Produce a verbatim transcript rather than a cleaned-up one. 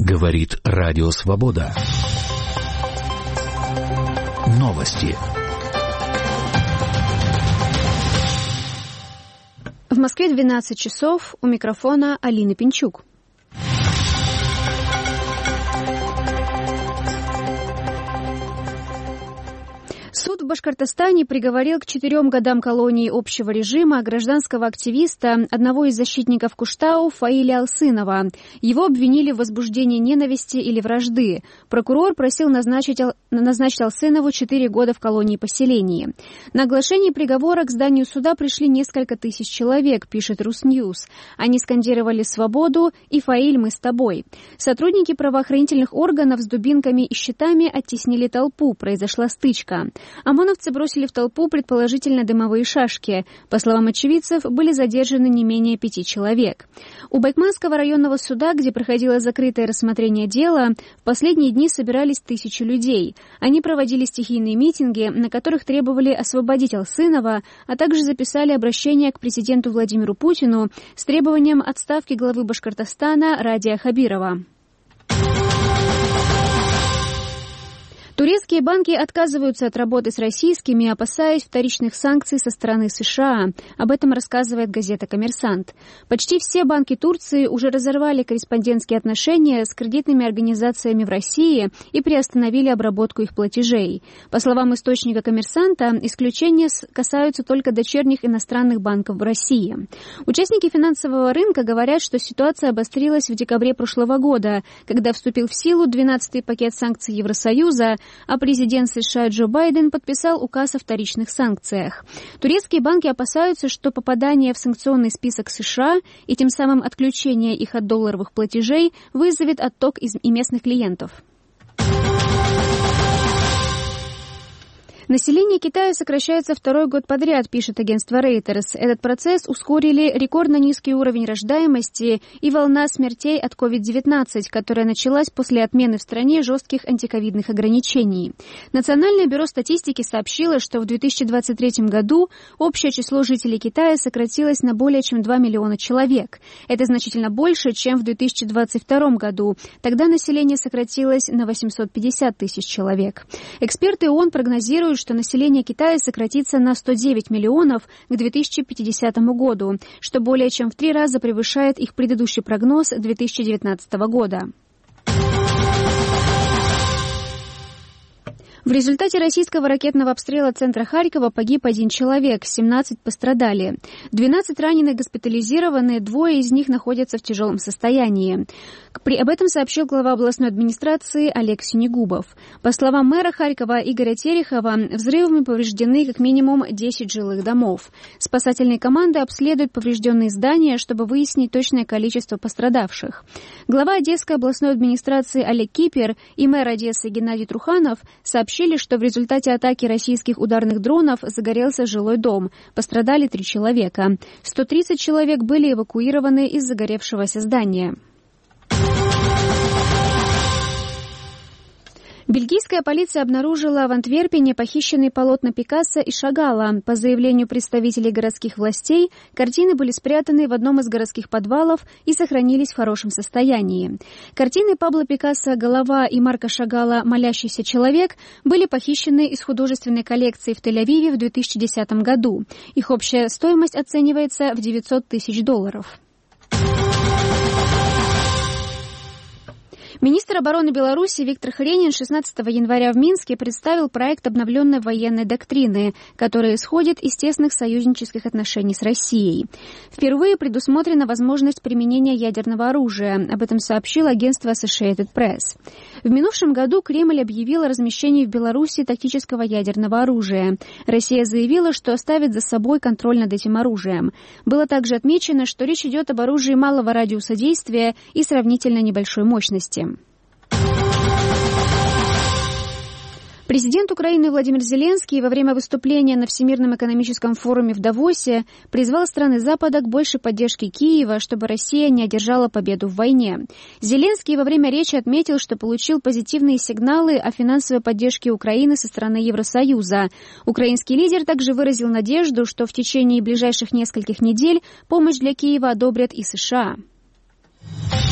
Говорит Радио Свобода. Новости. В Москве двенадцать часов. У микрофона Алина Пинчук. Суд в Башкортостане приговорил к четырем годам колонии общего режима гражданского активиста, одного из защитников Куштау, Фаиля Алсынова. Его обвинили в возбуждении ненависти или вражды. Прокурор просил назначить, назначить Алсынову четыре года в колонии-поселении. На оглашение приговора к зданию суда пришли несколько тысяч человек, пишет Русньюз. Они скандировали «Свободу» и «Фаиль, мы с тобой». Сотрудники правоохранительных органов с дубинками и щитами оттеснили толпу, произошла стычка. ОМОНовцы бросили в толпу предположительно дымовые шашки. По словам очевидцев, были задержаны не менее пяти человек. У Байкманского районного суда, где проходило закрытое рассмотрение дела, в последние дни собирались тысячи людей. Они проводили стихийные митинги, на которых требовали освободить Алсынова, а также записали обращение к президенту Владимиру Путину с требованием отставки главы Башкортостана Радия Хабирова. Турецкие банки отказываются от работы с российскими, опасаясь вторичных санкций со стороны США. Об этом рассказывает газета «Коммерсант». Почти все банки Турции уже разорвали корреспондентские отношения с кредитными организациями в России и приостановили обработку их платежей. По словам источника «Коммерсанта», исключения касаются только дочерних иностранных банков в России. Участники финансового рынка говорят, что ситуация обострилась в декабре прошлого года, когда вступил в силу двенадцатый пакет санкций Евросоюза, а президент США Джо Байден подписал указ о вторичных санкциях. Турецкие банки опасаются, что попадание в санкционный список США и тем самым отключение их от долларовых платежей вызовет отток из и местных клиентов. Население Китая сокращается второй год подряд, пишет агентство Reuters. Этот процесс ускорили рекордно низкий уровень рождаемости и волна смертей от ковид девятнадцать, которая началась после отмены в стране жестких антиковидных ограничений. Национальное бюро статистики сообщило, что в две тысячи двадцать третьем году общее число жителей Китая сократилось на более чем два миллиона человек. Это значительно больше, чем в две тысячи двадцать втором году. Тогда население сократилось на восемьсот пятьдесят тысяч человек. Эксперты ООН прогнозируют, что население Китая сократится на сто девять миллионов к две тысячи пятидесятому году, что более чем в три раза превышает их предыдущий прогноз две тысячи девятнадцатого года. В результате российского ракетного обстрела центра Харькова погиб один человек, семнадцать пострадали. двенадцать раненых госпитализированы, двое из них находятся в тяжелом состоянии. При об этом сообщил глава областной администрации Олег Синегубов. По словам мэра Харькова Игоря Терехова, взрывами повреждены как минимум десять жилых домов. Спасательные команды обследуют поврежденные здания, чтобы выяснить точное количество пострадавших. Глава Одесской областной администрации Олег Кипер и мэр Одессы Геннадий Труханов сообщили, что в результате атаки российских ударных дронов загорелся жилой дом. Пострадали три человека. сто тридцать человек были эвакуированы из загоревшегося здания. Бельгийская полиция обнаружила в Антверпене похищенные полотна Пикассо и Шагала. По заявлению представителей городских властей, картины были спрятаны в одном из городских подвалов и сохранились в хорошем состоянии. Картины Пабло Пикассо «Голова» и Марка Шагала «Молящийся человек» были похищены из художественной коллекции в Тель-Авиве в две тысячи десятом году. Их общая стоимость оценивается в девятьсот тысяч долларов. Министр обороны Беларуси Виктор Хренин шестнадцатого января в Минске представил проект обновленной военной доктрины, которая исходит из тесных союзнических отношений с Россией. Впервые предусмотрена возможность применения ядерного оружия. Об этом сообщило агентство Associated Press. В минувшем году Кремль объявил о размещении в Беларуси тактического ядерного оружия. Россия заявила, что оставит за собой контроль над этим оружием. Было также отмечено, что речь идет об оружии малого радиуса действия и сравнительно небольшой мощности. Президент Украины Владимир Зеленский во время выступления на Всемирном экономическом форуме в Давосе призвал страны Запада к большей поддержке Киева, чтобы Россия не одержала победу в войне. Зеленский во время речи отметил, что получил позитивные сигналы о финансовой поддержке Украины со стороны Евросоюза. Украинский лидер также выразил надежду, что в течение ближайших нескольких недель помощь для Киева одобрят и США.